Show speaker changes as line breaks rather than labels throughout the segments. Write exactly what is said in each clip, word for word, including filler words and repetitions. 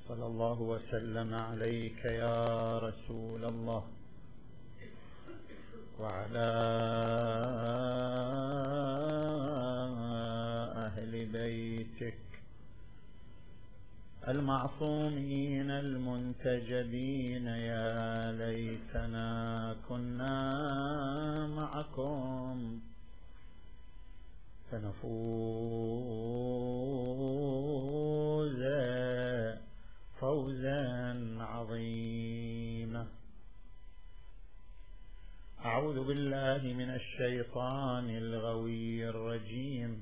صلى الله وسلم عليك يا رسول الله وعلى أهل بيتك المعصومين المنتجبين. يا ليتنا كنا معكم فنفوز فوزا عظيما. أعوذ بالله من الشيطان الغوي الرجيم.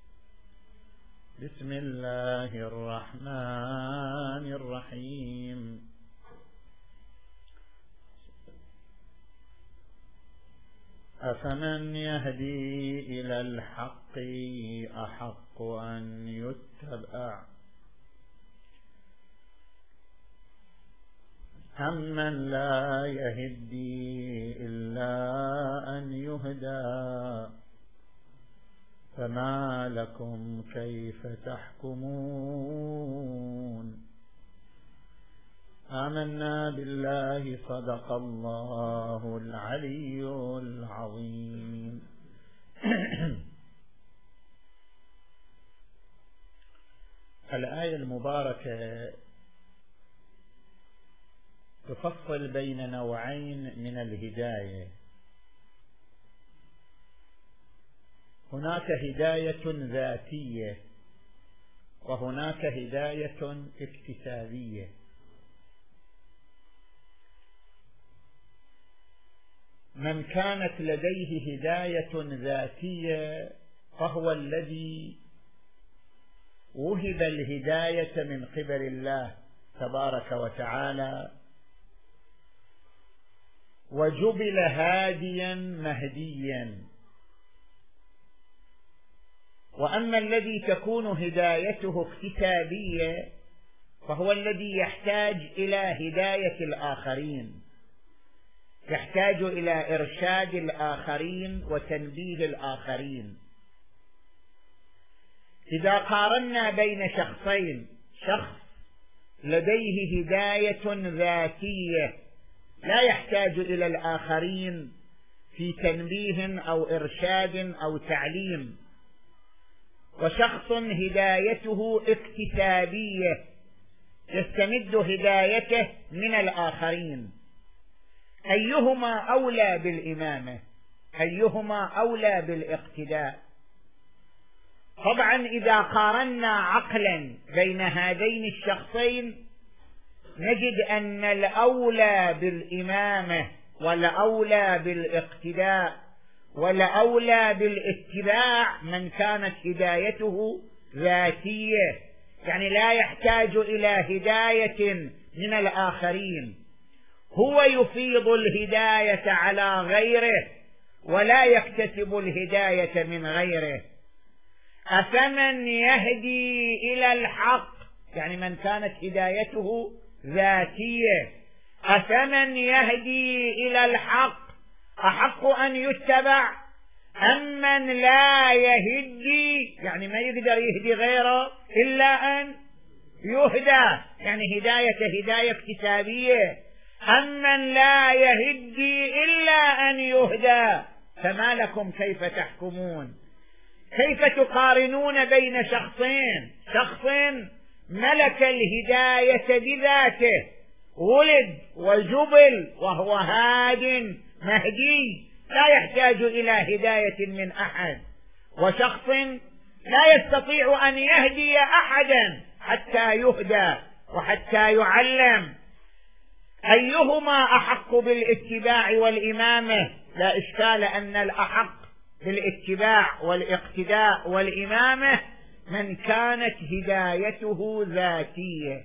بسم الله الرحمن الرحيم. أفمن يهدي إلى الحق أحق أن يتبع أمن لا يهدي إلا أن يهدى فما لكم كيف تحكمون. آمنا بالله صدق الله العلي العظيم. الآية المباركة تفصل بين نوعين من الهداية. هناك هداية ذاتية وهناك هداية اكتسابية. من كانت لديه هداية ذاتية فهو الذي وهب الهداية من قبل الله تبارك وتعالى وجبل هاديا مهديا. وأما الذي تكون هدايته اكتسابية فهو الذي يحتاج إلى هداية الآخرين، يحتاج إلى إرشاد الآخرين وتنبيه الآخرين. إذا قارنا بين شخصين، شخص لديه هداية ذاتية لا يحتاج إلى الآخرين في تنبيه أو إرشاد أو تعليم، وشخص هدايته اكتسابية يستمد هدايته من الآخرين، أيهما أولى بالإمامة؟ أيهما أولى بالاقتداء؟ طبعا إذا قارنا عقلا بين هذين الشخصين نجد أن الأولى بالإمامة والأولى بالاقتداء والأولى بالاتباع من كانت هدايته ذاتية، يعني لا يحتاج إلى هداية من الآخرين، هو يفيض الهداية على غيره ولا يكتسب الهداية من غيره. أفمن يهدي إلى الحق، يعني من كانت هدايته ذاتية، أفمن يهدي إلى الحق أحق أن يتبع أمن لا يهدي، يعني ما يقدر يهدي غيره إلا أن يهدى، يعني هداية هداية اكتسابية. أمن لا يهدي إلا أن يهدى فما لكم كيف تحكمون؟ كيف تقارنون بين شخصين، شخص ملك الهداية بذاته، ولد وجبل وهو هاد مهدي لا يحتاج إلى هداية من أحد، وشخص لا يستطيع أن يهدي أحدا حتى يهدى وحتى يعلم. أيهما أحق بالاتباع والإمامة؟ لا إشكال أن الأحق بالاتباع والاقتداء والإمامة من كانت هدايته ذاتية.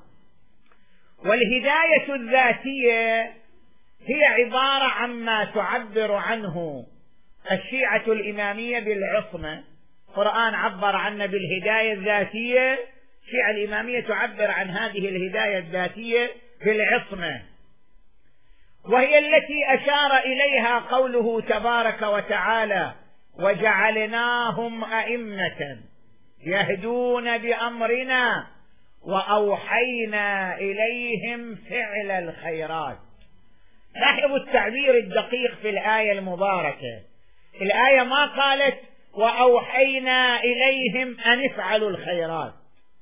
والهداية الذاتية هي عبارة عما تعبر عنه الشيعة الإمامية بالعصمة. القرآن عبر عنه بالهداية الذاتية، الشيعة الإمامية تعبر عن هذه الهداية الذاتية بالعصمة، وهي التي أشار إليها قوله تبارك وتعالى: وجعلناهم أئمة يهدون بأمرنا وأوحينا إليهم فعل الخيرات. لاحظوا التعبير الدقيق في الآية المباركة. الآية ما قالت وأوحينا إليهم أن افعلوا الخيرات،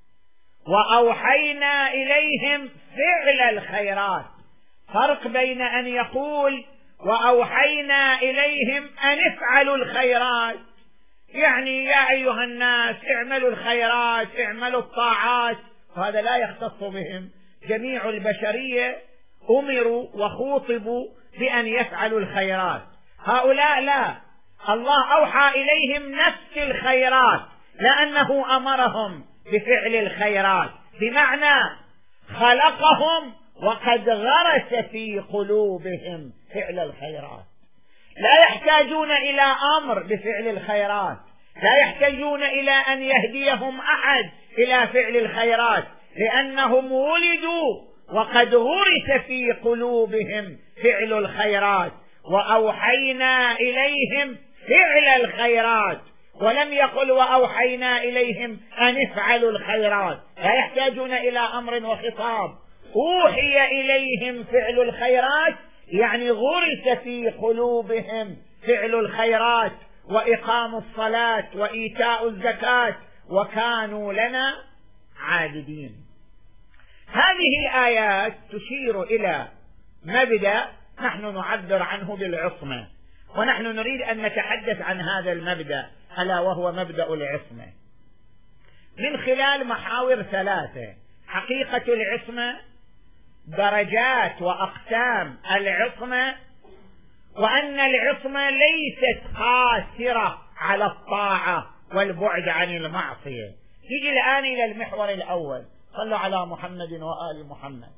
وأوحينا إليهم فعل الخيرات. فرق بين أن يقول وأوحينا إليهم أن افعلوا الخيرات، يعني يا أيها الناس اعملوا الخيرات، اعملوا الطاعات، وهذا لا يختص بهم. جميع البشرية أمروا وخوطبوا بأن يفعلوا الخيرات. هؤلاء لا، الله أوحى إليهم نفس الخيرات لأنه أمرهم بفعل الخيرات، بمعنى خلقهم وقد غرس في قلوبهم فعل الخيرات. لا يحتاجون إلى أمر بفعل الخيرات، لا يحتاجون إلى أن يهديهم أحد إلى فعل الخيرات، لأنهم ولدوا وقد غرس في قلوبهم فعل الخيرات. وأوحينا إليهم فعل الخيرات، ولم يقل وأوحينا إليهم أن افعلوا الخيرات. لا يحتاجون إلى أمر وخطاب، أوحي إليهم فعل الخيرات، يعني غرس في قلوبهم فعل الخيرات وإقام الصلاة وإيتاء الزكاة، وكانوا لنا عابدين. هذه الآيات تشير إلى مبدأ نحن نعبر عنه بالعصمة، ونحن نريد أن نتحدث عن هذا المبدأ، ألا وهو مبدأ العصمة، من خلال محاور ثلاثة: حقيقة العصمة، درجات وأقسام العصمة، وأن العصمة ليست قاصرة على الطاعة والبعد عن المعصية. نيجي الآن إلى المحور الأول. صلوا على محمد وآل محمد.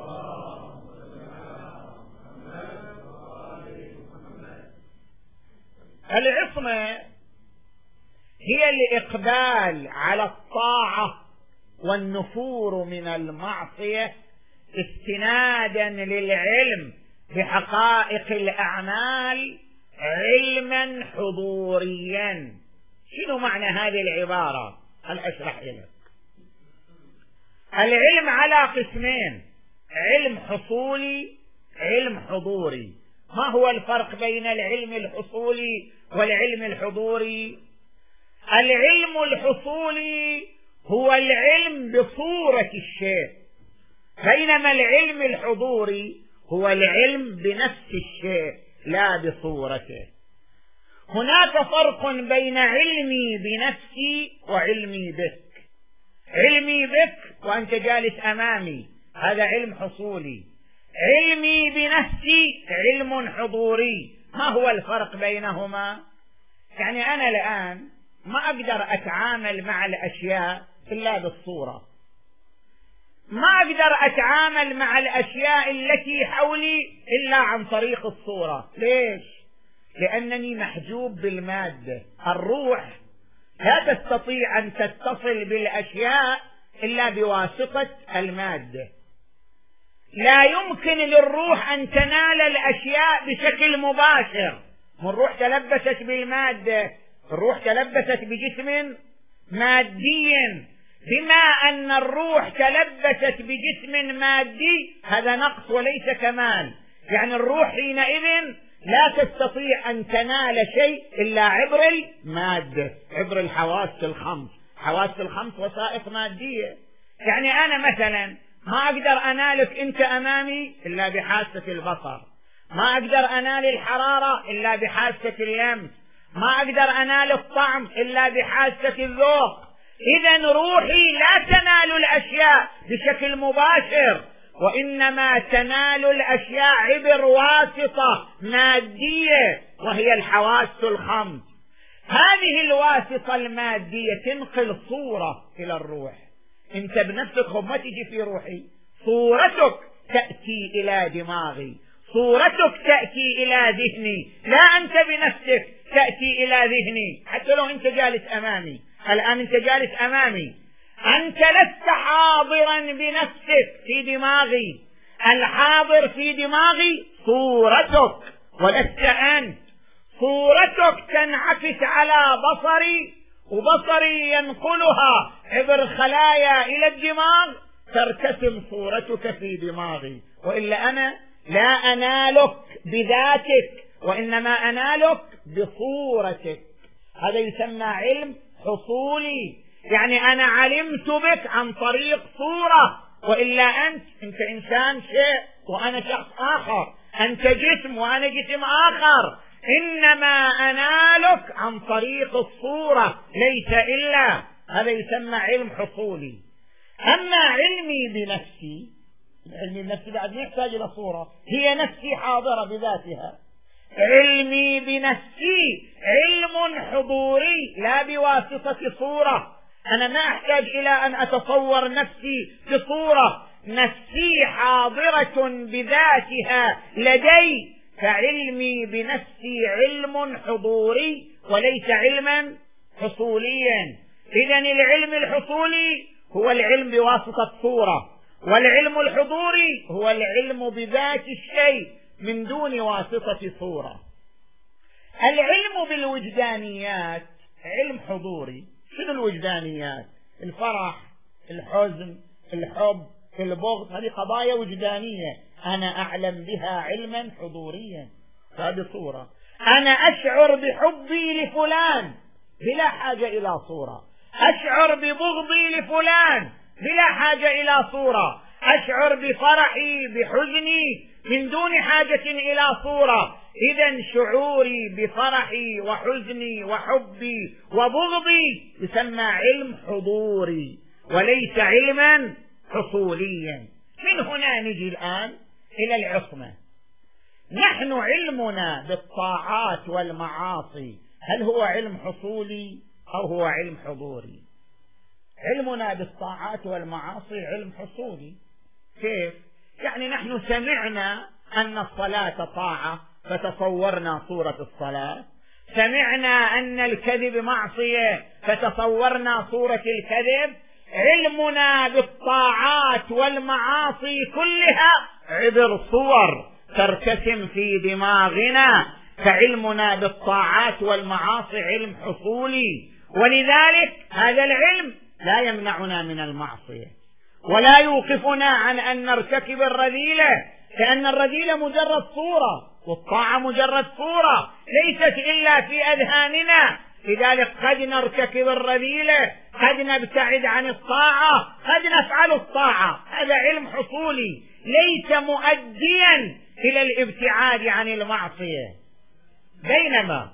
العصمة هي الإقبال على الطاعة والنفور من المعصية استنادا للعلم بحقائق الأعمال علما حضوريا. شنو معنى هذه العبارة؟ هل أشرح لك. العلم على قسمين: علم حصولي، علم حضوري. ما هو الفرق بين العلم الحصولي والعلم الحضوري؟ العلم الحصولي هو العلم بصورة الشيء، بينما العلم الحضوري هو العلم بنفس الشيء لا بصورته. هناك فرق بين علمي بنفسي وعلمي بك. علمي بك وأنت جالس أمامي هذا علم حصولي، علمي بنفسي علم حضوري. ما هو الفرق بينهما؟ يعني أنا الآن ما أقدر أتعامل مع الأشياء إلا بالصورة، ما أقدر أتعامل مع الأشياء التي حولي إلا عن طريق الصورة. ليش؟ لأنني محجوب بالمادة. الروح لا تستطيع أن تتصل بالأشياء إلا بواسطة المادة. لا يمكن للروح أن تنال الأشياء بشكل مباشر. الروح تلبست بالمادة، الروح تلبست بجسم مادي. بما أن الروح تلبست بجسم مادي هذا نقص وليس كمال. يعني الروح حينئذ لا تستطيع أن تنال شيء إلا عبر المادة، عبر الحواس الخمس. حواس الخمس وسائط مادية. يعني أنا مثلا ما أقدر أنالك أنت أمامي إلا بحاسة البصر، ما أقدر أنال الحرارة إلا بحاسة اللمس، ما أقدر أنال الطعم إلا بحاسة الذوق. إذن روحي لا تنال الأشياء بشكل مباشر، وإنما تنال الأشياء عبر واسطة مادية وهي الحواس الخمس. هذه الواسطة المادية تنقل صورة إلى الروح. أنت بنفسك ما تجي في روحي، صورتك تأتي إلى دماغي، صورتك تأتي إلى ذهني، لا أنت بنفسك تأتي إلى ذهني. حتى لو أنت جالس أمامي الآن، أنت جالس أمامي، أنت لست حاضرا بنفسك في دماغي. الحاضر في دماغي صورتك ولست أنت. صورتك تنعكس على بصري، وبصري ينقلها عبر خلايا إلى الدماغ ترتسم صورتك في دماغي، وإلا أنا لا أنالك بذاتك وإنما أنالك بصورتك. هذا يسمى علم حصولي، يعني أنا علمت بك عن طريق صورة، وإلا أنت أنت إنسان شيء وأنا شخص آخر، أنت جسم وأنا جسم آخر، إنما أنالك عن طريق الصورة ليس إلا. هذا يسمى علم حصولي. أما علمي بنفسي، علمي بنفسي بعد ما يحتاج إلى صورة، هي نفسي حاضرة بذاتها. علمي بنفسي علم حضوري لا بواسطة صورة، أنا ما أحتاج إلى أن أتصور نفسي بصورة، نفسي حاضرة بذاتها لدي، فعلمي بنفسي علم حضوري وليس علما حصوليا. إذن العلم الحصولي هو العلم بواسطة صورة، والعلم الحضوري هو العلم بذات الشيء من دون واسطة صورة. العلم بالوجدانيات علم حضوري. شنو الوجدانيات؟ الفرح، الحزن، الحب، البغض، هذه قضايا وجدانية أنا أعلم بها علما حضوريا، هذه صورة. أنا أشعر بحبي لفلان بلا حاجة إلى صورة، أشعر ببغضي لفلان بلا حاجة إلى صورة، أشعر بفرحي بحزني من دون حاجة إلى صورة. إذن شعوري بفرحي وحزني وحبي وبغضي يسمى علم حضوري وليس علما حصوليا. من هنا نجي الآن إلى العصمة. نحن علمنا بالطاعات والمعاصي هل هو علم حصولي أو هو علم حضوري؟ علمنا بالطاعات والمعاصي علم حصولي. كيف؟ يعني نحن سمعنا أن الصلاة طاعة فتصورنا صورة الصلاة، سمعنا أن الكذب معصية فتصورنا صورة الكذب. علمنا بالطاعات والمعاصي كلها عبر صور ترتسم في دماغنا، فعلمنا بالطاعات والمعاصي علم حصولي. ولذلك هذا العلم لا يمنعنا من المعصية ولا يوقفنا عن أن نرتكب الرذيلة، لأن الرذيلة مجرد صورة والطاعة مجرد صورة ليست إلا في أذهاننا. لذلك قد نرتكب الرذيلة، قد نبتعد عن الطاعة، قد نفعل الطاعة، هذا علم حصولي ليس مؤديا إلى الابتعاد عن المعصية. بينما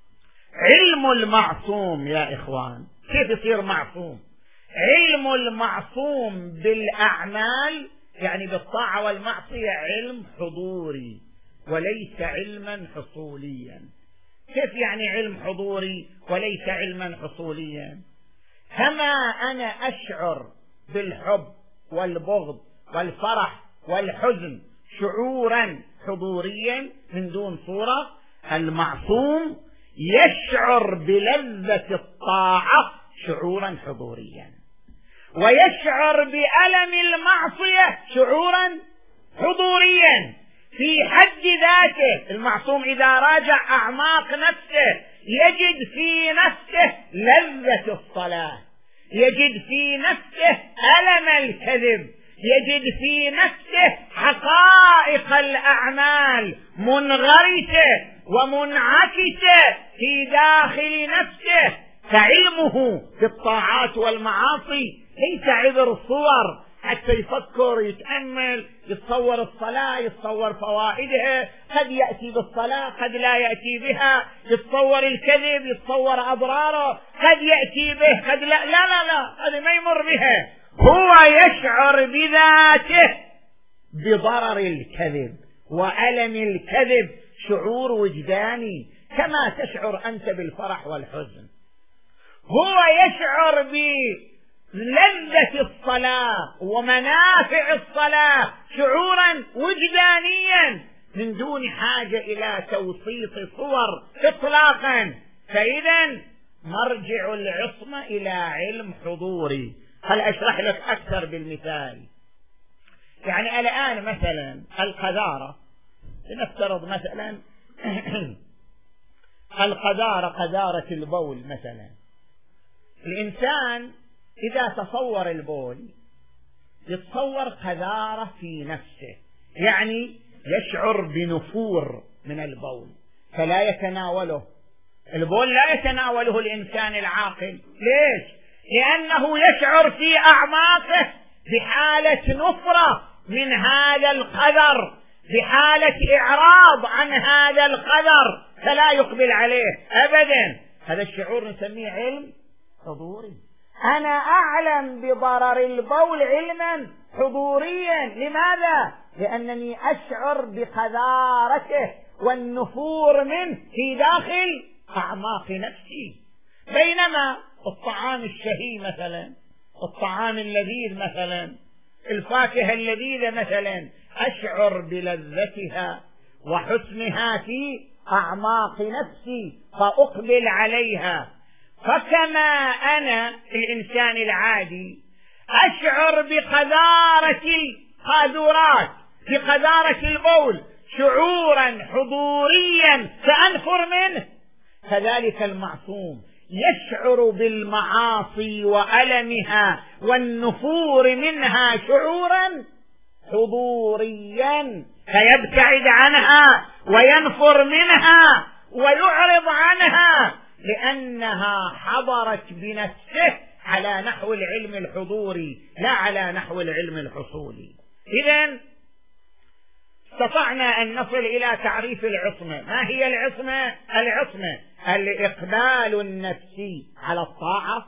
علم المعصوم يا إخوان كيف يصير معصوم؟ علم المعصوم بالأعمال يعني بالطاعة والمعصية علم حضوري وليس علما حصوليا. كيف يعني علم حضوري وليس علما حصوليا؟ كما أنا أشعر بالحب والبغض والفرح والحزن شعورا حضوريا من دون صورة، المعصوم يشعر بلذة الطاعة شعورا حضوريا، ويشعر بألم المعصية شعورا حضوريا في حد ذاته. المعصوم إذا راجع أعماق نفسه يجد في نفسه لذة الصلاة، يجد في نفسه ألم الكذب، يجد في نفسه حقائق الأعمال منغرسة ومنعكسة في داخل نفسه. فعلمه بالطاعات والمعاصي ليس عبر الصور حتى يفكر يتأمل يتصور الصلاة، يتصور فوائدها، قد يأتي بالصلاة قد لا يأتي بها، يتصور الكذب يتصور أضراره، قد يأتي به قد لا لا لا, لا. هذا ما يمر بها. هو يشعر بذاته بضرر الكذب وألم الكذب شعور وجداني كما تشعر أنت بالفرح والحزن. هو يشعر بلذة الصلاة ومنافع الصلاة شعورا وجدانيا من دون حاجة إلى توصيف صور إطلاقا. فإذا مرجع العصمة إلى علم حضوري. هل أشرح لك أكثر بالمثال؟ يعني الآن مثلا القذارة، لنفترض مثلا القذارة قذارة البول مثلا، الإنسان إذا تصور البول يتصور قذارة في نفسه، يعني يشعر بنفور من البول فلا يتناوله. البول لا يتناوله الإنسان العاقل. ليش؟ لأنه يشعر في أعماقه بحالة نفرة من هذا القذر، بحالة إعراض عن هذا القذر، فلا يقبل عليه أبدا. هذا الشعور نسميه علم حضوري. أنا أعلم بضرر البول علما حضوريا. لماذا؟ لأنني أشعر بقذارته والنفور منه في داخل أعماق نفسي. بينما الطعام الشهي مثلا، الطعام اللذيذ مثلا، الفاكهة اللذيذة مثلا، أشعر بلذتها وحسنها في أعماق نفسي فأقبل عليها. فكما أنا الإنسان العادي أشعر بقذارة القاذورات، بقذارة البول شعورا حضوريا فأنفر منه، كذلك المعصوم يشعر بالمعاصي وألمها والنفور منها شعورا حضوريا فيبتعد عنها وينفر منها ويعرض عنها، لأنها حضرت بنفسه على نحو العلم الحضوري لا على نحو العلم الحصولي. إذن استطعنا أن نصل إلى تعريف العصمة. ما هي العصمة؟ العصمة الإقبال النفسي على الطاعة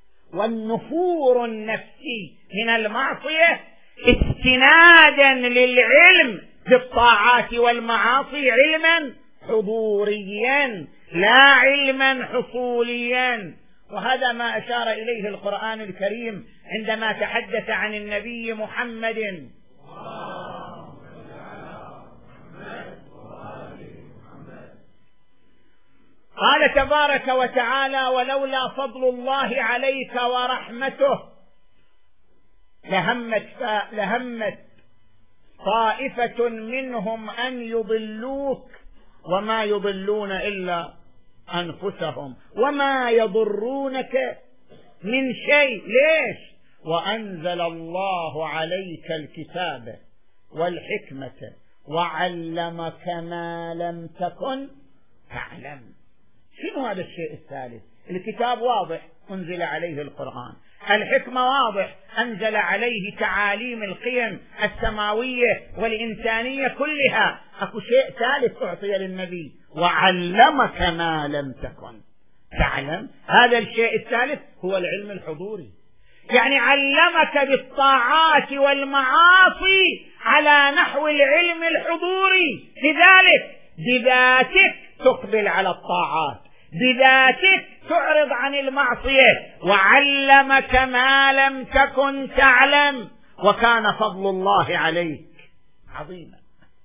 والنفور النفسي من المعصية استنادا للعلم بالطاعات والمعاصي علما حضوريا لا علما حصوليا. وهذا ما أشار إليه القرآن الكريم عندما تحدث عن النبي محمد. قال تبارك وتعالى: ولولا فضل الله عليك ورحمته لهمت, لهمت طائفة منهم أن يضلوك وما يضلون إلا أنفسهم وما يضرونك من شيء. ليش؟ وأنزل الله عليك الكتاب والحكمة وعلمك ما لم تكن تعلم. شنو هذا الشيء الثالث؟ الكتاب واضح، أنزل عليه القرآن. الحكمة واضح، أنزل عليه تعاليم القيم السماوية والإنسانية كلها. أكو شيء ثالث أعطي للنبي: وعلمك ما لم تكن تعلم. هذا الشيء الثالث هو العلم الحضوري، يعني علمك بالطاعات والمعاصي على نحو العلم الحضوري. لذلك بذاتك تقبل على الطاعات، بذاتك تعرض عن المعصية. وعلمك ما لم تكن تعلم وكان فضل الله عليك عظيما.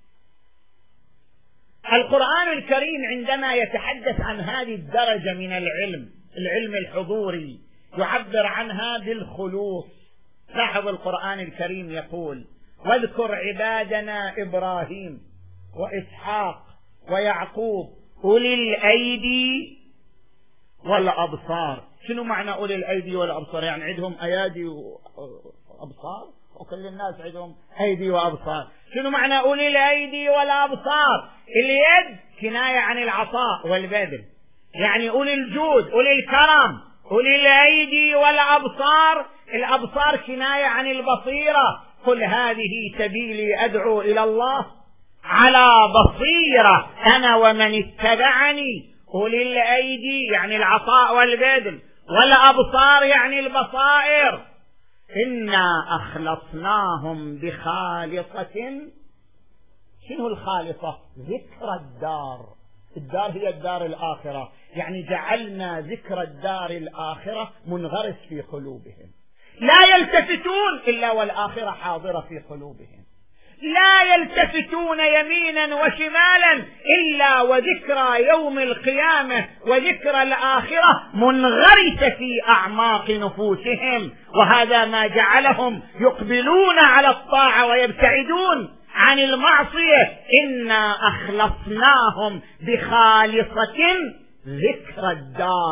القرآن الكريم عندما يتحدث عن هذه الدرجة من العلم، العلم الحضوري، يعبر عنها بالخلوص. لاحظ القرآن الكريم يقول: واذكر عبادنا إبراهيم وإسحاق ويعقوب أولي الأيدي والأبصار. شنو معنى أولي الأيدي والأبصار؟ يعني عندهم أيادي وأبصار، وكل الناس عندهم أيدي وأبصار. شنو معنى أولي الأيدي والأبصار؟ اليد كناية عن العطاء والبذل، يعني أولي الجود، أولي الكرم. أولي الأيدي والأبصار، الأبصار كناية عن البصيرة. قل هذه سبيلي أدعو إلى الله على بصيرة أنا ومن اتبعني. أولي الأيدي يعني العطاء والبذل، والأبصار يعني البصائر. إنا أخلصناهم بخالصة. شنو الخالصة؟ ذكر الدار. الدار هي الدار الآخرة، يعني جعلنا ذكر الدار الآخرة منغرس في قلوبهم، لا يلتفتون إلا والآخرة حاضرة في قلوبهم، لا يلتفتون يمينا وشمالا إلا وذكرى يوم القيامة وذكرى الآخرة منغرسة في أعماق نفوسهم. وهذا ما جعلهم يقبلون على الطاعة ويبتعدون عن المعصية. إنا أخلصناهم بخالصة ذكر الدار.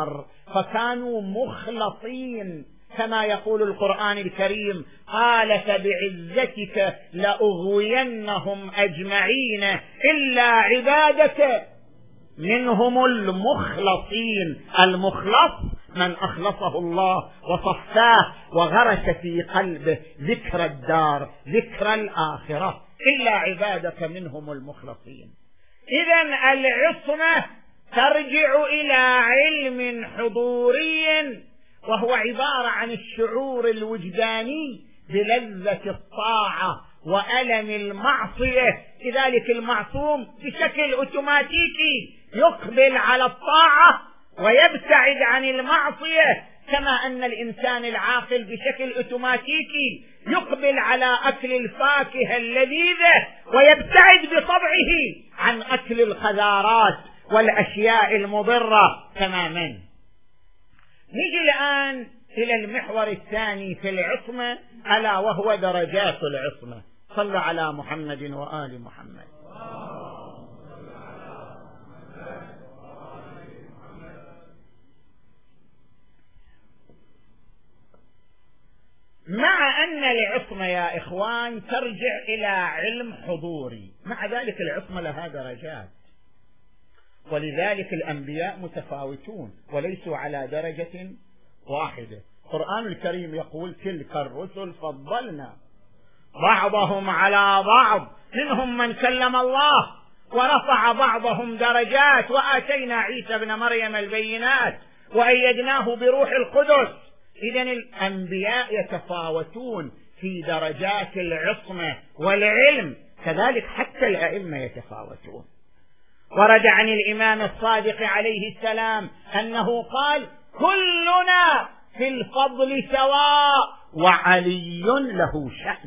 فكانوا مخلصين كما يقول القرآن الكريم: قال فبعزتك لأغوينهم أجمعين إلا عبادك منهم المخلصين. المخلص من أخلصه الله وصفاه وغرس في قلبه ذكر الدار، ذكر الآخرة. إلا عبادك منهم المخلصين. إذن العصمة ترجع إلى علم حضوري، وهو عبارة عن الشعور الوجداني بلذة الطاعة وألم المعصية. لذلك المعصوم بشكل أوتوماتيكي يقبل على الطاعة ويبتعد عن المعصية، كما أن الإنسان العاقل بشكل أوتوماتيكي يقبل على أكل الفاكهة اللذيذة ويبتعد بطبعه عن أكل القذارات والأشياء المضرة تماما. نجي الآن إلى المحور الثاني في العصمة، ألا وهو درجات العصمة. صلوا على محمد وآل محمد. مع أن العصمة يا إخوان ترجع إلى علم حضوري، مع ذلك العصمة لها درجات، ولذلك الأنبياء متفاوتون وليسوا على درجة واحدة. القرآن الكريم يقول: تلك الرسل فضلنا بعضهم على بعض، منهم من كلم الله ورفع بعضهم درجات، وآتينا عيسى ابن مريم البينات وأيدناه بروح القدس. إذن الأنبياء يتفاوتون في درجات العصمة والعلم، كذلك حتى الأئمة يتفاوتون. ورد عن الإمام الصادق عليه السلام أنه قال: كلنا في الفضل سواء وعلي له شأن.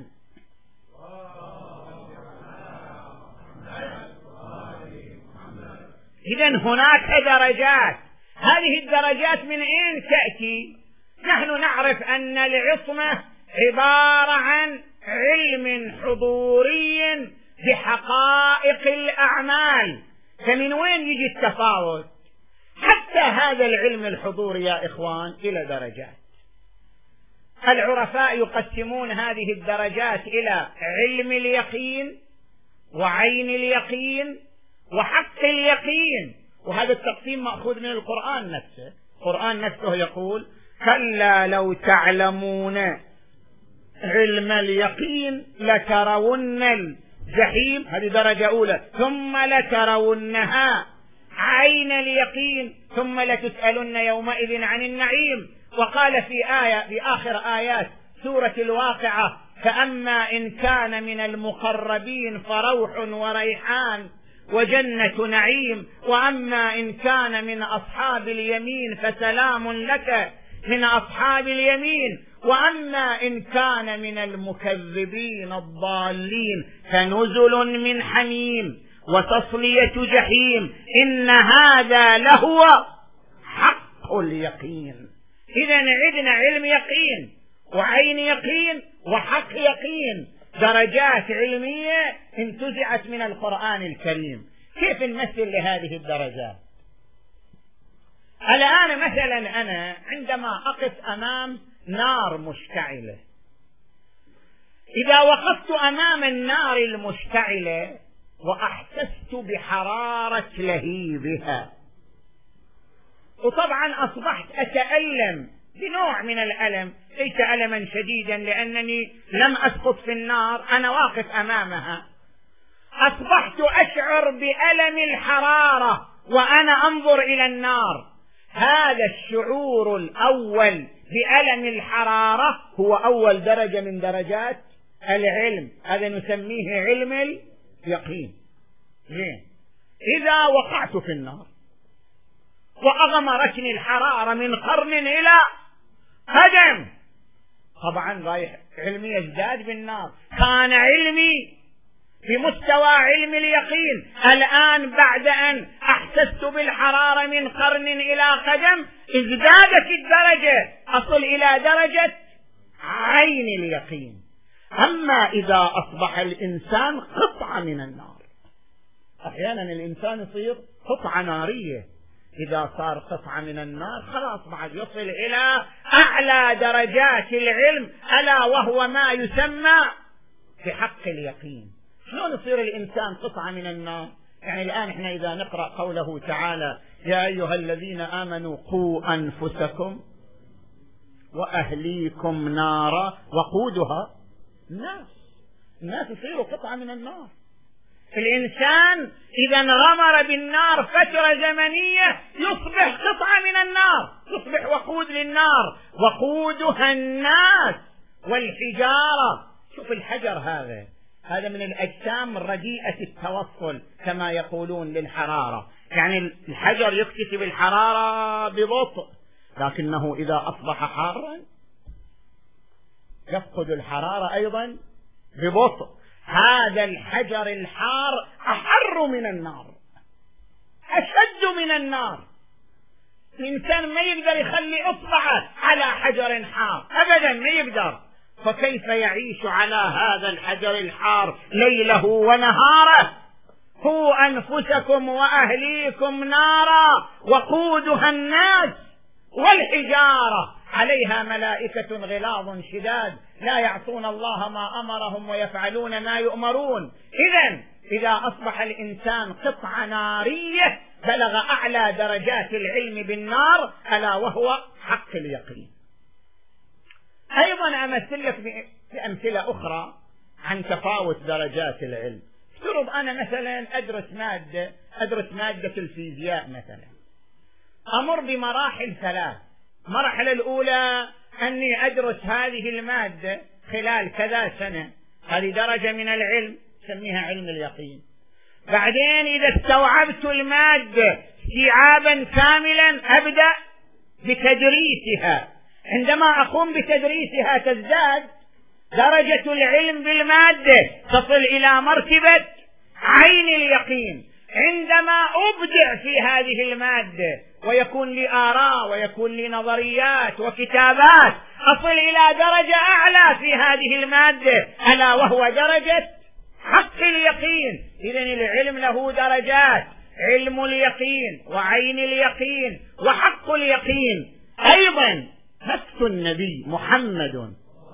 إذن هناك درجات. هذه الدرجات من أين تأتي؟ نحن نعرف أن العصمة عبارة عن علم حضوري بحقائق الأعمال. فمن وين يجي التفاوت؟ حتى هذا العلم الحضوري يا إخوان إلى درجات. العرفاء يقسمون هذه الدرجات إلى علم اليقين وعين اليقين وحق اليقين، وهذا التقسيم مأخوذ من القرآن نفسه. القرآن نفسه يقول: كلا لو تعلمون علم اليقين لترون الجحيم، هذه درجة أولى، ثم لترونها عين اليقين ثم لتسألن يومئذ عن النعيم. وقال في آية في آخر آيات سورة الواقعة: فأما إن كان من المقربين فروح وريحان وجنة نعيم، وأما إن كان من أصحاب اليمين فسلام لك من أصحاب اليمين، وأما إن كان من المكذبين الضالين فنزل من حميم وتصلية جحيم، إن هذا لهو حق اليقين. إذن عندنا علم يقين وعين يقين وحق يقين، درجات علمية انتزعت من القرآن الكريم. كيف نمثل لهذه الدرجات؟ الآن مثلا أنا عندما أقف أمام نار مشتعلة، إذا وقفت أمام النار المشتعلة وأحسست بحرارة لهيبها، وطبعا أصبحت أتألم بنوع من الألم، ليس ألما شديدا لأنني لم أسقط في النار، أنا واقف أمامها، أصبحت أشعر بألم الحرارة وأنا أنظر إلى النار. هذا الشعور الأول بألم الحرارة هو أول درجة من درجات العلم، هذا نسميه علم اليقين. إذا وقعت في النار وأغمرتني الحرارة من قرن إلى قدم، طبعا رايح علمي يزداد بالنار. كان علمي بمستوى علم اليقين، الآن بعد أن أحسست بالحرارة من قرن إلى قدم ازدادت الدرجة، أصل إلى درجة عين اليقين. أما إذا أصبح الإنسان قطعة من النار، أحيانا الإنسان يصير قطعة نارية، إذا صار قطعة من النار خلاص بعد يصل إلى أعلى درجات العلم، ألا وهو ما يسمى بحق اليقين. شلون يصير الإنسان قطعة من النار؟ يعني الآن احنا إذا نقرأ قوله تعالى يا أيها الذين آمنوا قوا أنفسكم وأهليكم نارا وقودها الناس، الناس يصيروا قطعة من النار. الإنسان إذا انغمر بالنار فترة زمنية يصبح قطعة من النار، يصبح وقود للنار، وقودها الناس والحجارة. شوف الحجر هذا هذا من الأجسام رديئة التوصل كما يقولون للحرارة، يعني الحجر يكتسب الحرارة ببطء، لكنه إذا أصبح حارا يفقد الحرارة أيضا ببطء. هذا الحجر الحار أحر من النار، أشد من النار. الإنسان ما يقدر يخلي إصبعه على حجر حار أبدا، ما يقدر، فكيف يعيش على هذا الحجر الحار ليله ونهاره؟ قوا أنفسكم وأهليكم نارا وقودها الناس والحجارة عليها ملائكة غلاظ شداد لا يعصون الله ما أمرهم ويفعلون ما يؤمرون. إذن إذا أصبح الإنسان قطعة نارية بلغ أعلى درجات العلم بالنار، ألا وهو حق اليقين. أيضا أمثل لك بأمثلة أخرى عن تفاوت درجات العلم. افترض أنا مثلا أدرس مادة أدرس مادة الفيزياء مثلا، أمر بمراحل ثلاث. المرحلة الأولى أني أدرس هذه المادة خلال كذا سنة، هذه درجة من العلم سميها علم اليقين. بعدين إذا استوعبت المادة استيعابا كاملا أبدأ بتدريسها. عندما أقوم بتدريسها تزداد درجة العلم بالمادة، تصل إلى مرتبة عين اليقين. عندما أبدع في هذه المادة ويكون لي آراء ويكون لي نظريات وكتابات، أصل إلى درجة أعلى في هذه المادة، ألا وهو درجة حق اليقين. إذن العلم له درجات: علم اليقين وعين اليقين وحق اليقين. أيضا نفس النبي محمد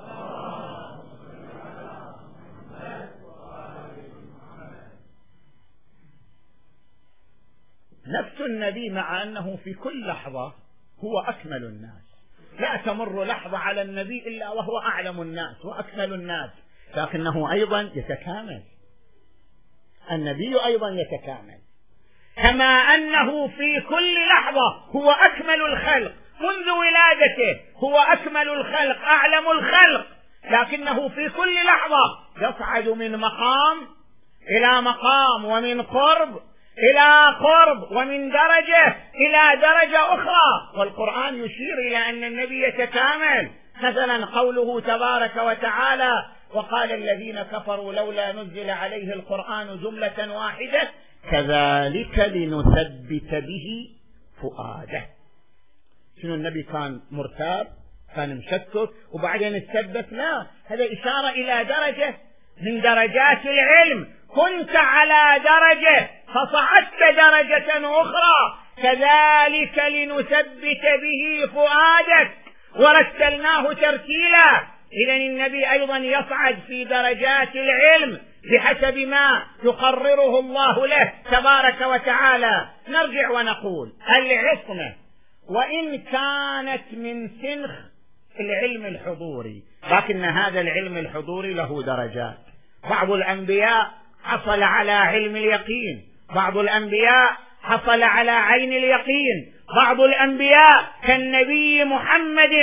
نفس النبي مع أنه في كل لحظة هو أكمل الناس، لا تمر لحظة على النبي إلا وهو أعلم الناس وأكمل الناس، لكنه أيضا يتكامل. النبي أيضا يتكامل، كما أنه في كل لحظة هو أكمل الخلق، منذ ولادته هو أكمل الخلق أعلم الخلق، لكنه في كل لحظة يصعد من مقام إلى مقام، ومن قرب إلى قرب، ومن درجة إلى درجة أخرى. والقرآن يشير إلى أن النبي يتكامل. مثلا قوله تبارك وتعالى: وقال الذين كفروا لولا نزل عليه القرآن جملة واحدة كذلك لنثبت به فؤاده. شنو النبي كان مرتاب، كان مشكك وبعدين تثبت؟ لا، هذا إشارة إلى درجة من درجات العلم. كنت على درجة فصعدت درجة أخرى، كذلك لنثبت به فؤادك ورتلناه ترتيلا. إذن النبي أيضا يصعد في درجات العلم بحسب ما يقرره الله له تبارك وتعالى. نرجع ونقول العصمة وإن كانت من سنخ العلم الحضوري، لكن هذا العلم الحضوري له درجات. بعض الأنبياء حصل على علم اليقين، بعض الأنبياء حصل على عين اليقين، بعض الأنبياء كالنبي محمد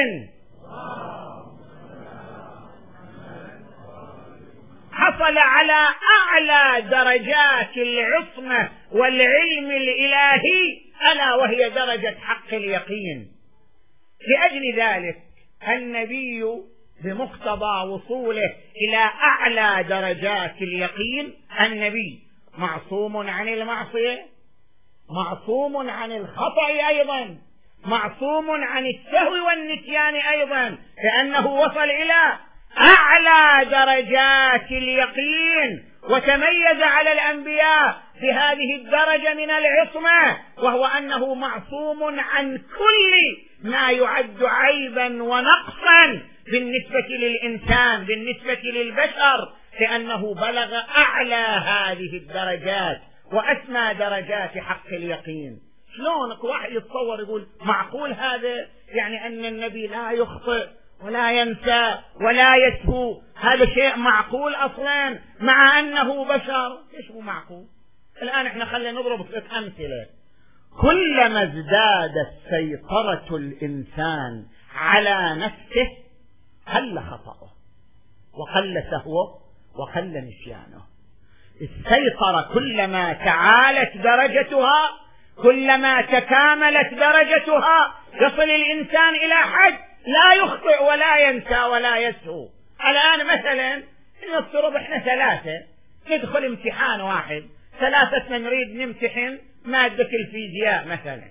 حصل على أعلى درجات العصمة والعلم الإلهي، ألا وهي درجة حق اليقين. لأجل ذلك النبي بمقتضى وصوله إلى أعلى درجات اليقين، النبي معصوم عن المعصية، معصوم عن الخطأ أيضا، معصوم عن السهو والنسيان أيضا، لأنه وصل إلى أعلى درجات اليقين وتميز على الأنبياء بهذه الدرجة من العصمة، وهو أنه معصوم عن كل ما يعد عيبا ونقصا بالنسبة للإنسان، بالنسبة للبشر، لأنه بلغ أعلى هذه الدرجات وأسمى درجات حق اليقين. شلون واحد يتصور يقول معقول هذا؟ يعني أن النبي لا يخطئ ولا ينسى ولا يسهو، هذا شيء معقول أصلا مع أنه بشر؟ ليش مو معقول؟ الآن احنا خلينا نضرب ثلاث أمثلة. كلما ازدادت سيطرة الإنسان على نفسه قل خطأه وقل سهوه وقل نسيانه. السيطرة كلما تعالت درجتها كلما تكاملت درجتها يصل الإنسان إلى حد لا يخطئ ولا ينسى ولا يسهو. الآن مثلا نفترض احنا ثلاثة ندخل امتحان واحد، ثلاثة نريد نمتحن مادة الفيزياء مثلا،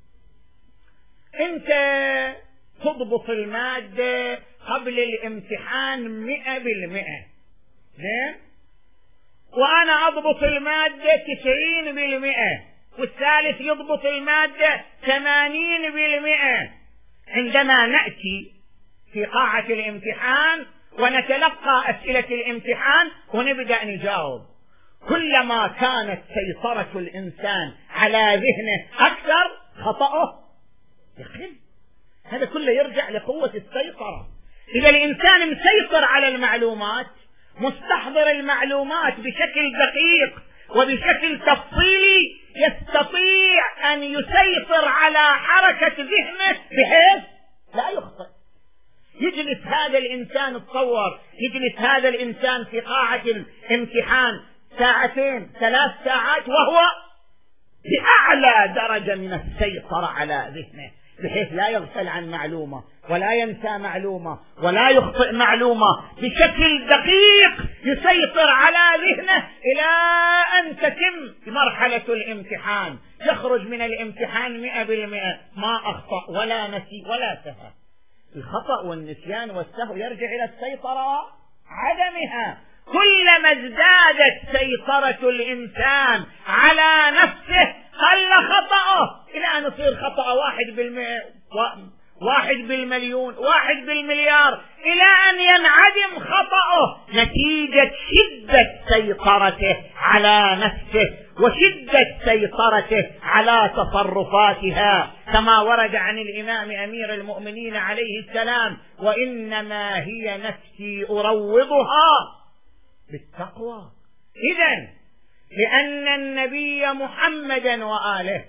انت تضبط المادة قبل الامتحان مئة بالمئة، زين، وانا اضبط المادة تسعين بالمئة، والثالث يضبط المادة ثمانين بالمئة. عندما نأتي في قاعة الامتحان ونتلقى أسئلة الامتحان ونبدأ نجاوب، كلما كانت سيطرة الإنسان على ذهنه أكثر خطأه يقل. هذا كله يرجع لقوة السيطرة. إذا الإنسان مسيطر على المعلومات، مستحضر المعلومات بشكل دقيق وبشكل تفصيلي، يستطيع أن يسيطر على حركة ذهنه بحيث لا يخطئ. يجلس هذا الإنسان، تصور يجلس هذا الإنسان في قاعة الامتحان ساعتين ثلاث ساعات وهو بأعلى درجة من السيطرة على ذهنه، بحيث لا يغفل عن معلومة ولا ينسى معلومة ولا يخطئ معلومة، بشكل دقيق يسيطر على ذهنه إلى أن تتم مرحلة الامتحان، يخرج من الامتحان مئة بالمئة، ما أخطأ ولا نسي ولا سهى. الخطأ والنسيان والسهو يرجع إلى السيطرة عدمها. كلما ازدادت سيطرة الإنسان على نفسه قل خطأه، إلى أن يصير خطأ واحد بالمئة، واحد بالمليون، واحد بالمليار، إلى أن ينعدم خطأه نتيجة شدة سيطرته على نفسه وشدة سيطرته على تصرفاتها، كما ورد عن الإمام أمير المؤمنين عليه السلام: وإنما هي نفسي أروضها بالتقوى. إذن لأن النبي محمدا وآله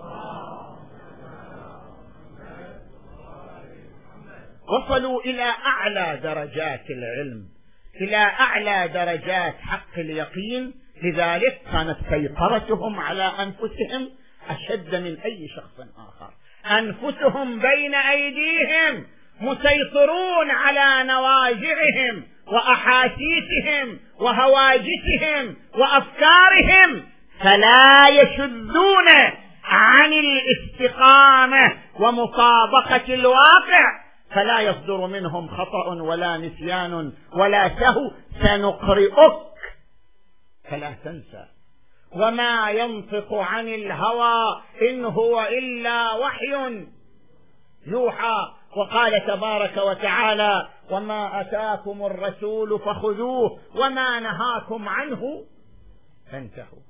وصلوا إلى أعلى درجات العلم، إلى أعلى درجات حق اليقين، لذلك كانت سيطرتهم على أنفسهم أشد من أي شخص آخر. أنفسهم بين أيديهم، مسيطرون على نواجعهم وأحاسيسهم وهواجسهم وأفكارهم، فلا يشذون عن الاستقامة ومطابقة الواقع، فلا يصدر منهم خطأ ولا نسيان ولا سهو. سنقرئك فلا تنسى وما ينطق عن الهوى إن هو إلا وحي يوحى. وقال تبارك وتعالى: وما أتاكم الرسول فخذوه وما نهاكم عنه فانتهوا.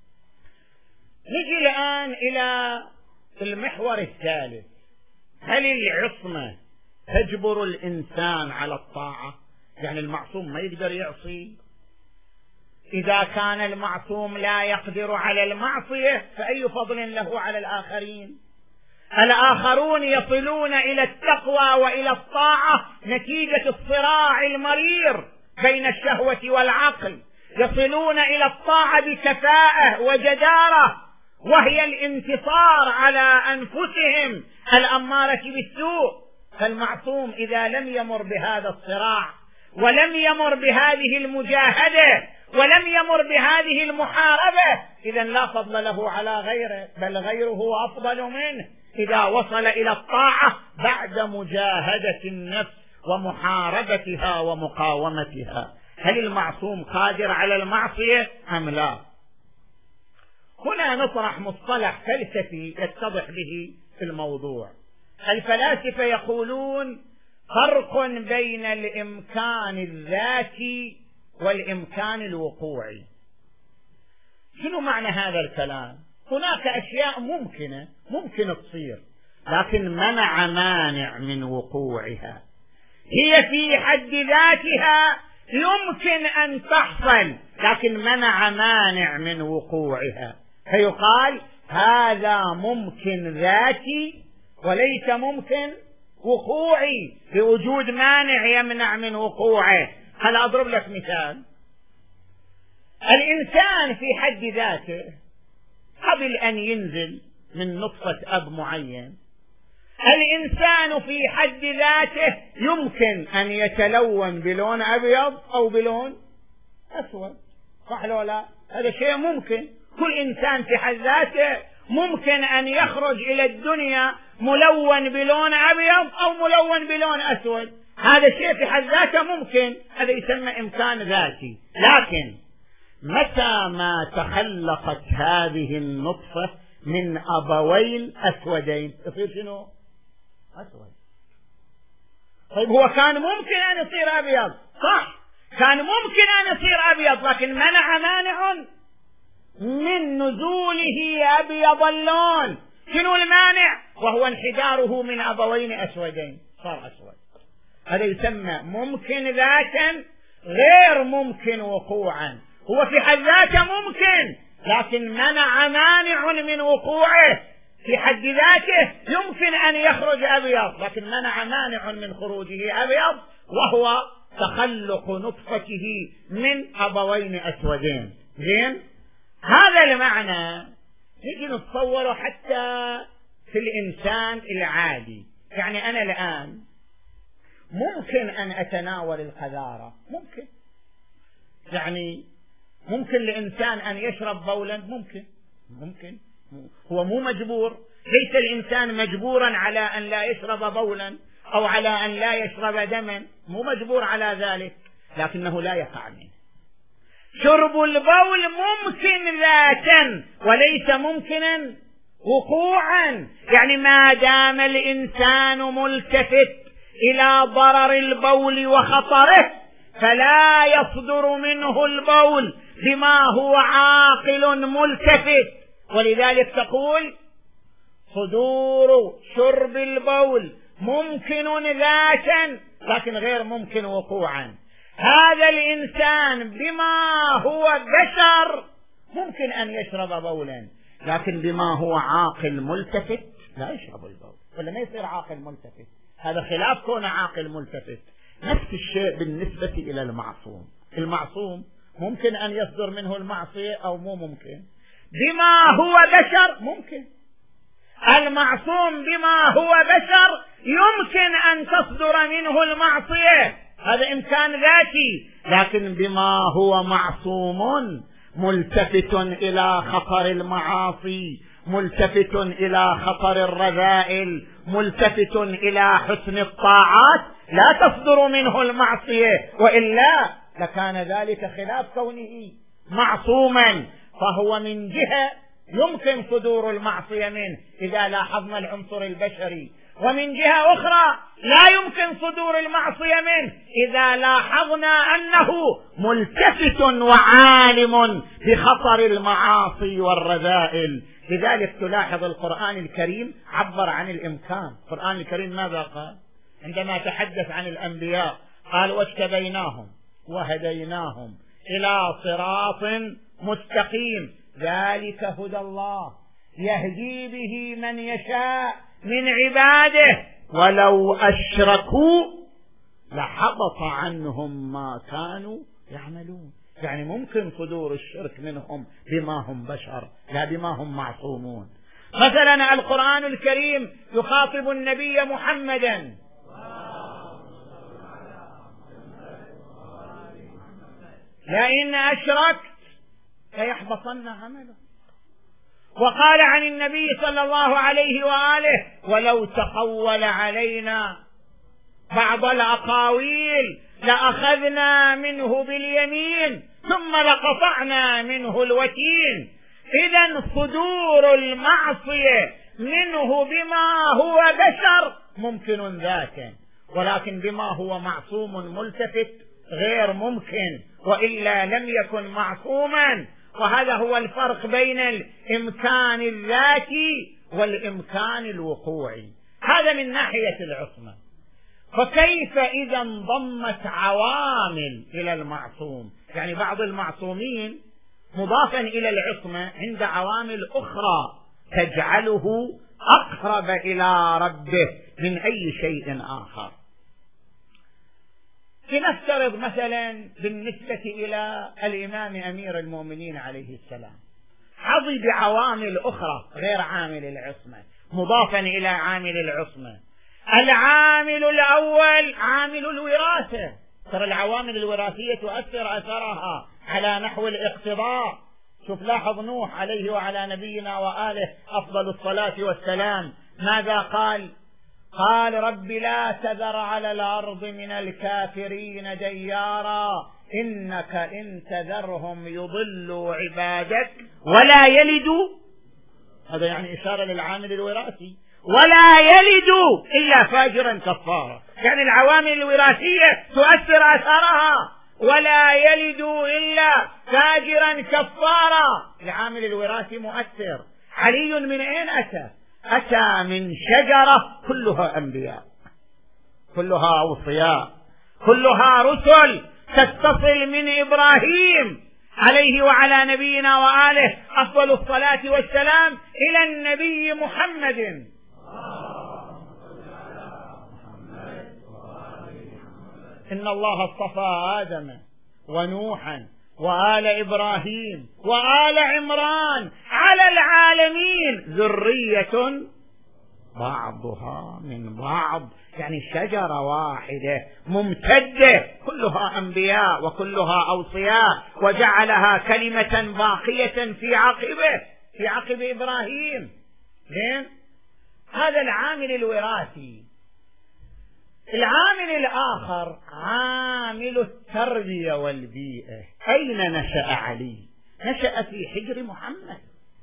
نجي الآن إلى المحور الثالث: هل العصمة تجبر الإنسان على الطاعة؟ يعني المعصوم ما يقدر يعصي؟ إذا كان المعصوم لا يقدر على المعصية فأي فضل له على الآخرين؟ الآخرون يصلون إلى التقوى وإلى الطاعة نتيجة الصراع المرير بين الشهوة والعقل، يصلون إلى الطاعة بكفاءة وجدارة، وهي الانتصار على أنفسهم الأمارة بالسوء. فالمعصوم إذا لم يمر بهذا الصراع ولم يمر بهذه المجاهدة ولم يمر بهذه المحاربة، إذن لا فضل له على غيره، بل غيره أفضل منه إذا وصل إلى الطاعة بعد مجاهدة النفس ومحاربتها ومقاومتها. هل المعصوم قادر على المعصية أم لا؟ هنا نطرح مصطلح فلسفي يتضح به الموضوع. الفلاسفة يقولون فرق بين الإمكان الذاتي والإمكان الوقوعي. شنو معنى هذا الكلام؟ هناك أشياء ممكنة ممكن تصير، لكن منع مانع من وقوعها. هي في حد ذاتها يمكن أن تحصل، لكن منع مانع من وقوعها، فيقال هذا ممكن ذاتي وليس ممكن وقوعي، بوجود مانع يمنع من وقوعه. هل أضرب لك مثال؟ الإنسان في حد ذاته قبل أن ينزل من نطفة أب معين، الإنسان في حد ذاته يمكن أن يتلون بلون أبيض أو بلون أسود، صح لو لا؟ هذا شيء ممكن. كل إنسان في حد ذاته ممكن أن يخرج إلى الدنيا ملون بلون أبيض أو ملون بلون أسود، هذا شيء في حد ذاته ممكن، هذا يسمى إمكان ذاتي. لكن متى ما تخلقت هذه النطفة من أبوين أسودين يصير شنو؟ أسود. طيب هو كان ممكن أن يصير أبيض، صح، كان ممكن أن يصير أبيض، لكن منع مانع من نزوله أبيض اللون. شنو المانع؟ وهو انحداره من أبوين أسودين صار أسود. هذا يسمى ممكن ذاتا غير ممكن وقوعا. هو في حد ذاته ممكن، لكن منع مانع من وقوعه. في حد ذاته يمكن أن يخرج أبيض، لكن منع مانع من خروجه أبيض، وهو تخلق نطفته من أبوين أسودين. زين، هذا المعنى نجي نتصوره حتى في الإنسان العادي. يعني أنا الآن ممكن أن أتناول القذارة، ممكن، يعني ممكن الإنسان أن يشرب بولا، ممكن ممكن هو مو مجبور. ليس الإنسان مجبورا على أن لا يشرب بولا أو على أن لا يشرب دما، مو مجبور على ذلك، لكنه لا يقع منه. شرب البول ممكن ذاتا وليس ممكنا وقوعا. يعني ما دام الإنسان ملتفت إلى ضرر البول وخطره فلا يصدر منه البول بما هو عاقل ملتفت. ولذلك تقول صدور شرب البول ممكن ذاتا لكن غير ممكن وقوعا. هذا الإنسان بما هو بشر ممكن أن يشرب بولا، لكن بما هو عاقل ملتفت لا يشرب البول، ولا ما يصير عاقل ملتفت. هذا خلاف كون عاقل ملتفت. نفس الشيء بالنسبة إلى المعصوم. المعصوم ممكن أن يصدر منه المعصية أو مو ممكن. بما هو بشر ممكن. المعصوم بما هو بشر يمكن أن تصدر منه المعصية، هذا إمكان ذاتي. لكن بما هو معصوم ملتفت إلى خطر المعاصي، ملتفت إلى خطر الرذائل، ملتفت إلى حسن الطاعات، لا تصدر منه المعصية، وإلا لكان ذلك خلاف كونه معصوما. فهو من جهة يمكن صدور المعصية منه إذا لاحظنا العنصر البشري، ومن جهة أخرى لا يمكن صدور المعصية منه إذا لاحظنا أنه ملتفت وعالم بخطر المعاصي والرذائل. لذلك تلاحظ القرآن الكريم عبر عن الإمكان. القرآن الكريم ماذا قال عندما تحدث عن الأنبياء؟ قال واجتبيناهم وهديناهم إلى صراط مستقيم ذلك هدى الله يهدي به من يشاء من عباده ولو أشركوا لحبط عنهم ما كانوا يعملون. يعني ممكن صدور الشرك منهم بما هم بشر لا بما هم معصومون. مثلا القرآن الكريم يخاطب النبي محمدا لئن أشركت ليحبطن عمله. وقال عن النبي صلى الله عليه وآله ولو تقول علينا بعض الأقاويل لأخذنا منه باليمين ثم لقطعنا منه الوتين. إذن صدور المعصية منه بما هو بشر ممكن ذاك، ولكن بما هو معصوم ملتفت غير ممكن، وإلا لم يكن معصوما. وهذا هو الفرق بين الإمكان الذاتي والإمكان الوقوعي. هذا من ناحية العصمة. فكيف إذا انضمت عوامل إلى المعصوم؟ يعني بعض المعصومين مضافا إلى العصمة عند عوامل أخرى تجعله أقرب إلى ربه من أي شيء آخر. لنفترض مثلا بالنسبة إلى الإمام أمير المؤمنين عليه السلام حظي بعوامل أخرى غير عامل العصمة مضافا إلى عامل العصمة. العامل الأول عامل الوراثة، ترى العوامل الوراثية تؤثر أثرها على نحو الاقتضاء. شوف لاحظ نوح عليه وعلى نبينا وآله أفضل الصلاة والسلام ماذا قال؟ قال رب لا تذر على الأرض من الكافرين ديارا إنك إن تذرهم يضلوا عبادك ولا يلدوا، هذا يعني إشارة للعامل الوراثي، ولا يلدوا إلا فاجرا كفارا. يعني العوامل الوراثية تؤثر أثرها، ولا يلدوا إلا فاجرا كفارا. العامل الوراثي مؤثر. علي من أين أتى؟ أتى من شجرة كلها أنبياء، كلها أوصياء، كلها رسل، تتصل من إبراهيم عليه وعلى نبينا وآله أفضل الصلاة والسلام إلى النبي محمد. إن الله اصطفى آدم ونوحا وآل إبراهيم وآل عمران على العالمين ذرية بعضها من بعض، يعني شجرة واحدة ممتدة كلها أنبياء وكلها أوصياء، وجعلها كلمة باقية في عقبه في عقب إبراهيم. لين هذا العامل الوراثي. العامل الآخر عامل التربية والبيئة. أين نشأ علي؟ نشأ في حجر محمد.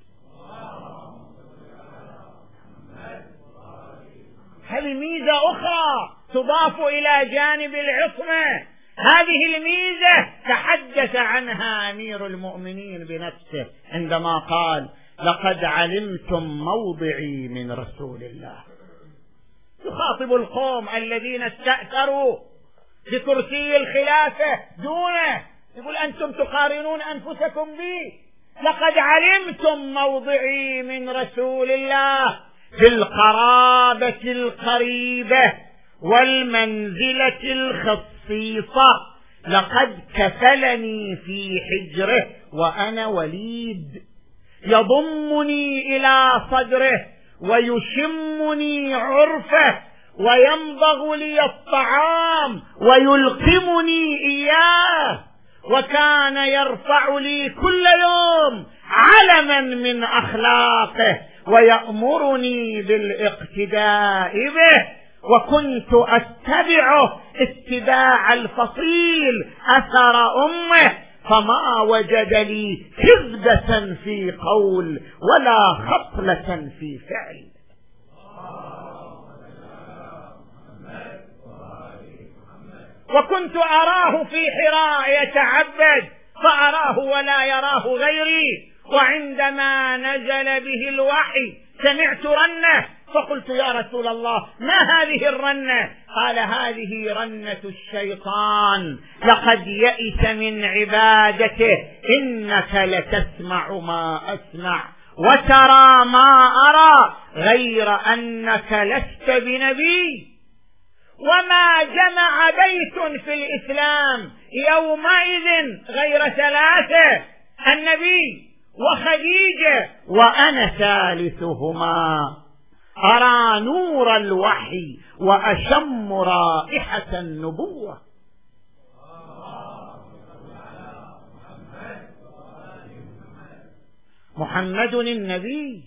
هل ميزة أخرى تضاف إلى جانب العصمة؟ هذه الميزة تحدث عنها أمير المؤمنين بنفسه عندما قال لقد علمتم موضعي من رسول الله. يخاطب القوم الذين استأثروا بكرسي الخلافة دونه، يقول أنتم تقارنون أنفسكم بي. لقد علمتم موضعي من رسول الله بالقرابة القريبة والمنزلة الخصيصة. لقد كفلني في حجره وأنا وليد، يضمني إلى صدره ويشمني عرفه ويمضغ لي الطعام ويلقمني إياه، وكان يرفع لي كل يوم علما من أخلاقه ويأمرني بالاقتداء به، وكنت أتبعه اتباع الفصيل أثر أمه، فما وجد لي كذبة في قول ولا خطلة في فعل. وكنت أراه في حراء يتعبد فأراه ولا يراه غيري، وعندما نزل به الوحي سمعت رنة فقلت يا رسول الله ما هذه الرنة؟ قال هذه رنة الشيطان، لقد يئس من عبادته، إنك لتسمع ما أسمع وترى ما أرى غير أنك لست بنبي. وما جمع بيت في الإسلام يومئذ غير ثلاثة، النبي وخديجة وأنا ثالثهما، أرى نور الوحي وأشم رائحة النبوة. محمد النبي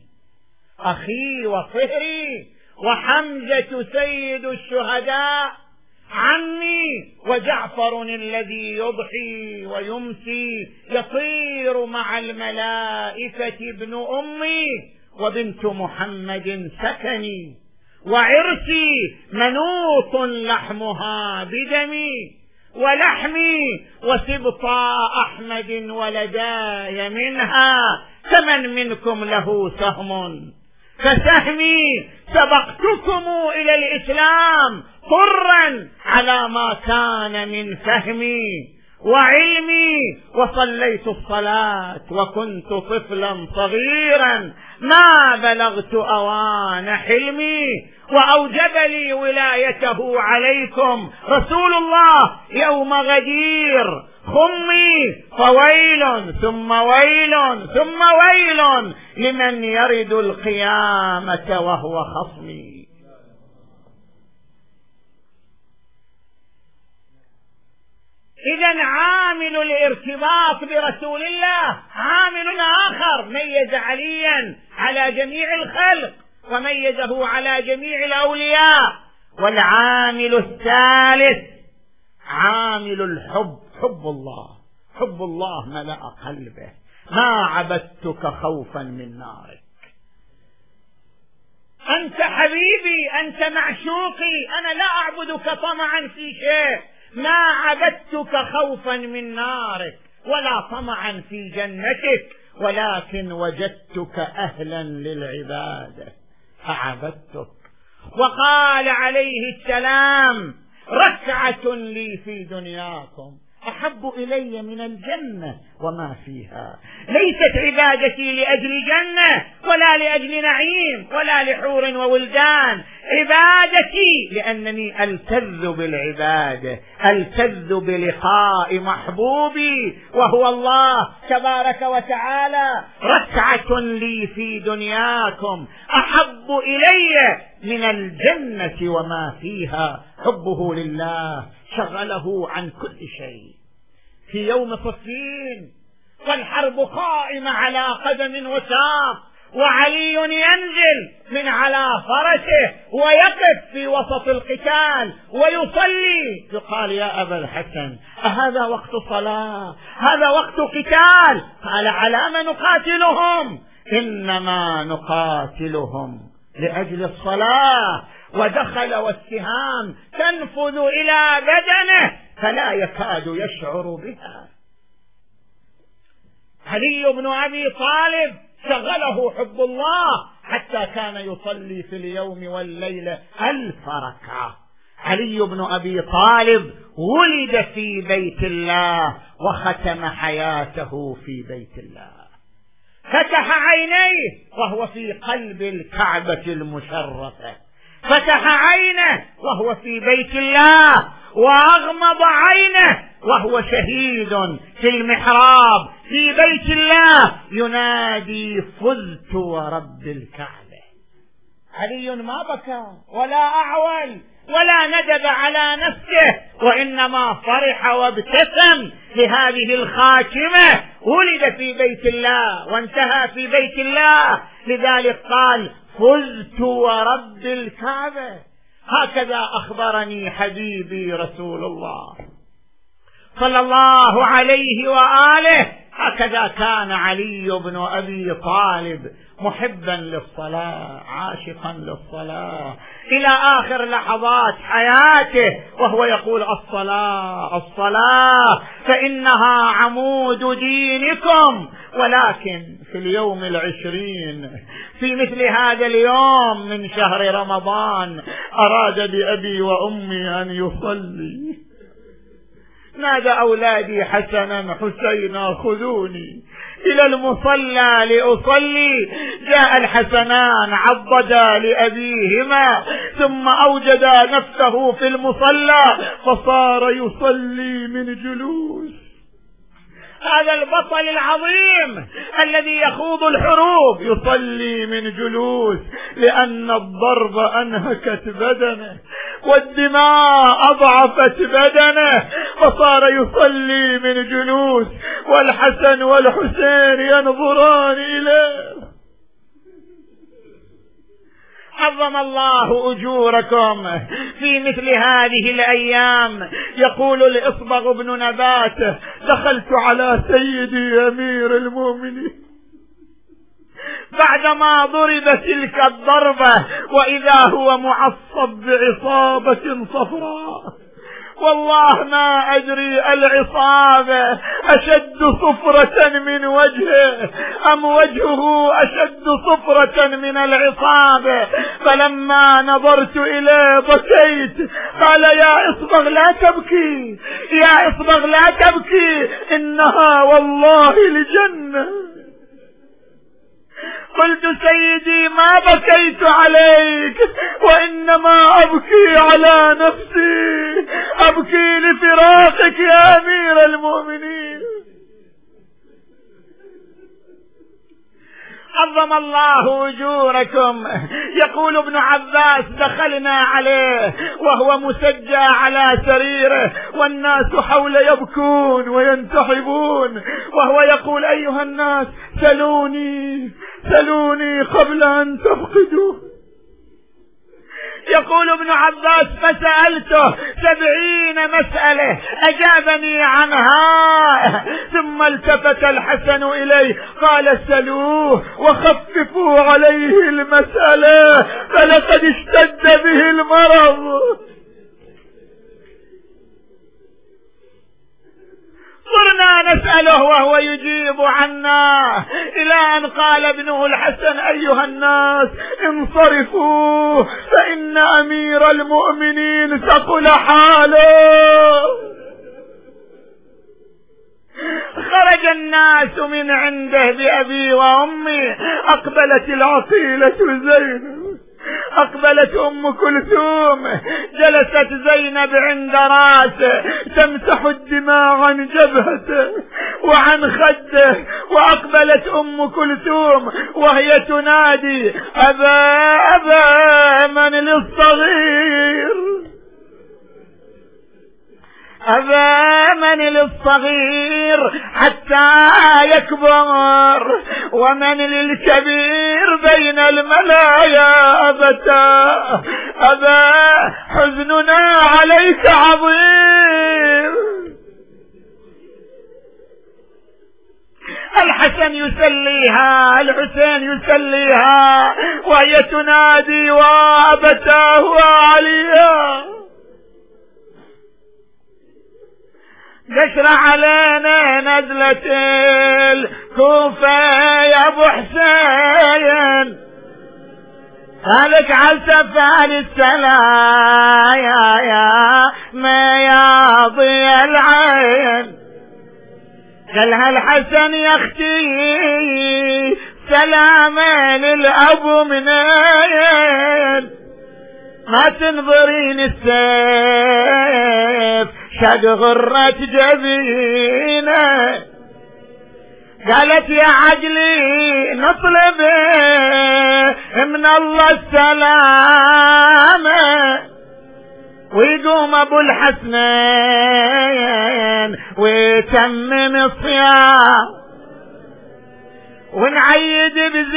أخي وصهري وحمزة سيد الشهداء عني، وجعفر الذي يضحي ويمسي يطير مع الملائكة ابن أمي، وبنت محمد سكني، وعرسي منوط لحمها بدمي، ولحمي وسبطى أحمد ولداي منها، فمن منكم له سهم فسهمي، سبقتكم إلى الإسلام طرا على ما كان من فهمي وعلمي، وصليت الصلاة وكنت طفلا صغيرا ما بلغت أوان حلمي، وأوجب لي ولايته عليكم رسول الله يوم غدير خمي، فويل ثم ويل ثم ويل لمن يرد القيامة وهو خصمي. إذن عامل الارتباط برسول الله عامل آخر ميز عليا على جميع الخلق وميزه على جميع الأولياء. والعامل الثالث عامل الحب، حب الله، حب الله ملأ قلبه، ما عبدتك خوفا من نارك، أنت حبيبي، أنت معشوقي، أنا لا أعبدك طمعا في شيء، ما عبدتك خوفا من نارك ولا طمعا في جنتك، ولكن وجدتك أهلا للعبادة فعبدتك. وقال عليه السلام ركعة لي في دنياكم أحب إلي من الجنة وما فيها. ليست عبادتي لأجل جنة ولا لأجل نعيم ولا لحور وولدان، عبادتي لأنني ألتذ بالعبادة، ألتذ بلقاء محبوبي وهو الله تبارك وتعالى. ركعة لي في دنياكم أحب إلي من الجنة وما فيها. حبه لله شغله عن كل شيء. في يوم صفين والحرب قائمة على قدم وساق، وعلي ينزل من على فرسه ويقف في وسط القتال ويصلي، يقال يا أبا الحسن أهذا وقت صلاة؟ هذا وقت قتال. قال على ما نقاتلهم؟ إنما نقاتلهم لأجل الصلاة. ودخل والسهام تنفذ إلى بدنه فلا يكاد يشعر بها. علي بن أبي طالب شغله حب الله حتى كان يصلي في اليوم والليلة ألف ركعة. علي بن أبي طالب ولد في بيت الله وختم حياته في بيت الله. فتح عينيه وهو في قلب الكعبة المشرفة، فتح عينه وهو في بيت الله، وأغمض عينه وهو شهيد في المحراب في بيت الله ينادي فزت ورب الكعبة. علي ما بكى ولا أعول ولا ندب على نفسه، وإنما فرح وابتسم لهذه الخاتمة. ولد في بيت الله وانتهى في بيت الله، لذلك قال فزت ورب الكعبة. هكذا أخبرني حبيبي رسول الله صلى الله عليه وآله. هكذا كان علي بن أبي طالب محبا للصلاة، عاشقا للصلاة إلى آخر لحظات حياته، وهو يقول الصلاة الصلاة فإنها عمود دينكم. ولكن في اليوم العشرين في مثل هذا اليوم من شهر رمضان أراد بأبي وأمي أن يصلي، نادى أولادي حسنا حسينا خذوني إلى المصلى لأصلي. جاء الحسنان عضدا لأبيهما ثم أوجدا نفسه في المصلى فصار يصلي من جلوس. هذا البطل العظيم الذي يخوض الحروب يصلي من جلوس، لأن الضرب أنهكت بدنه والدماء أضعفت بدنه، فصار يصلي من جلوس، والحسن والحسين ينظران إليه. عظم الله أجوركم في مثل هذه الأيام. يقول الإصبغ بن نبات: دخلت على سيدي أمير المؤمنين بعدما ضرب تلك الضربة وإذا هو معصب بعصابة صفراء، والله ما أدري العصابة أشد صفرة من وجهه أم وجهه أشد صفرة من العصابة. فلما نظرت إليه بكيت. قال: يا إصبغ لا تبكي، يا إصبغ لا تبكي، إنها والله الجنة. قلت: سيدي ما بكيت عليك، وإنما أبكي على نفسي، أبكي لفراقك يا أمير المؤمنين. عظم الله أجوركم. يقول ابن عباس: دخلنا عليه وهو مسجى على سريره والناس حول يبكون وينتحبون، وهو يقول: أيها الناس سلوني سلوني قبل أن تفقدوا. يقول ابن عباس: فسألته سبعين مسألة أجابني عنها، ثم التفت الحسن إليه قال: سلوه وخففوا عليه المسألة فلقد اشتد به المرض. صرنا نسأله وهو يجيب عنا، إلى أن قال ابنه الحسن: أيها الناس انصرفوا فإن أمير المؤمنين ثقل حاله. خرج الناس من عنده بأبي وأمي. أقبلت العقيلة زينب، أقبلت أم كلثوم، جلست زينب عند راسه تمسح الدماء عن جبهته وعن خده، وأقبلت أم كلثوم وهي تنادي: أبا أبا من للصغير، أبا من للصغير حتى يكبر، ومن للكبير بين الملايا أبتا، أبا حزننا عليك عظيم. الحسن يسليها، الحسين يسليها، وهي تنادي: وأبتاه وعليا. قشر علينا نزلة الكوفة يا ابو حسين، هلك عالسفال السلايا يا ما ياضي العين. قالها الحسن: يا اختي سلامة للأبو منين، ما تنظرين السيف شق غرة جبينه. قالت: يا عقلي نطلب من الله السلامة، ويقوم ابو الحسنين ويتمم الصيام، ونعيد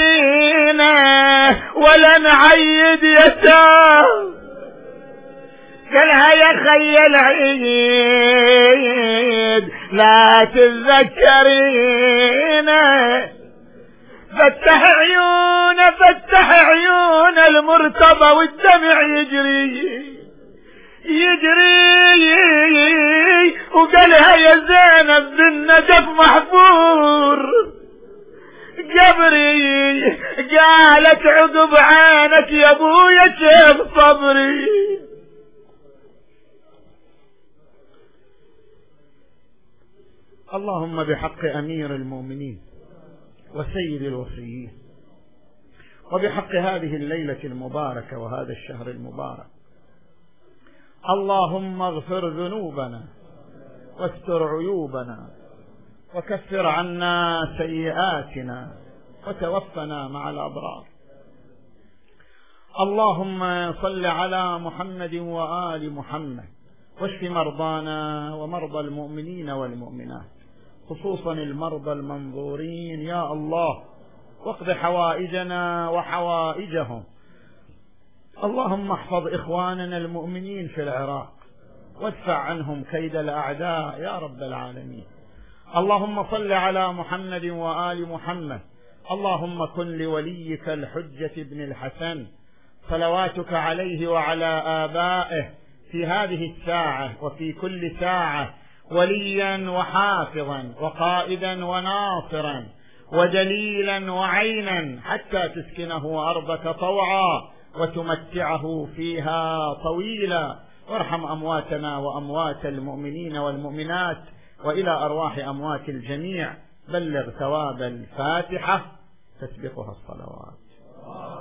بزينه ولا نعيد يتام. قالها: يا خي العيد لا تتذكرين، فتح عيون فتح عيون المرتضى والدمع يجري يجري. وقالها: يا زينب بالنجف محفور قبري. قالت: عقب عينك يا ابويا شيخ صبري. اللهم بحق أمير المؤمنين وسيد الوصيين، وبحق هذه الليلة المباركة وهذا الشهر المبارك، اللهم اغفر ذنوبنا واستر عيوبنا وكفر عنا سيئاتنا وتوفنا مع الأبرار. اللهم صل على محمد وآل محمد، واشف مرضانا ومرضى المؤمنين والمؤمنات، خصوصا المرضى المنظورين يا الله، واقض حوائجنا وحوائجهم، اللهم احفظ إخواننا المؤمنين في العراق وادفع عنهم كيد الأعداء يا رب العالمين. اللهم صل على محمد وآل محمد. اللهم كن لوليك الحجة بن الحسن صلواتك عليه وعلى آبائه في هذه الساعة وفي كل ساعة وليا وحافظا وقائدا وناصرا ودليلا وعينا حتى تسكنه أرضك طوعا وتمتعه فيها طويلا. وارحم أمواتنا وأموات المؤمنين والمؤمنات، وإلى أرواح أموات الجميع بلغ ثواب الفاتحة تسبقها الصلوات.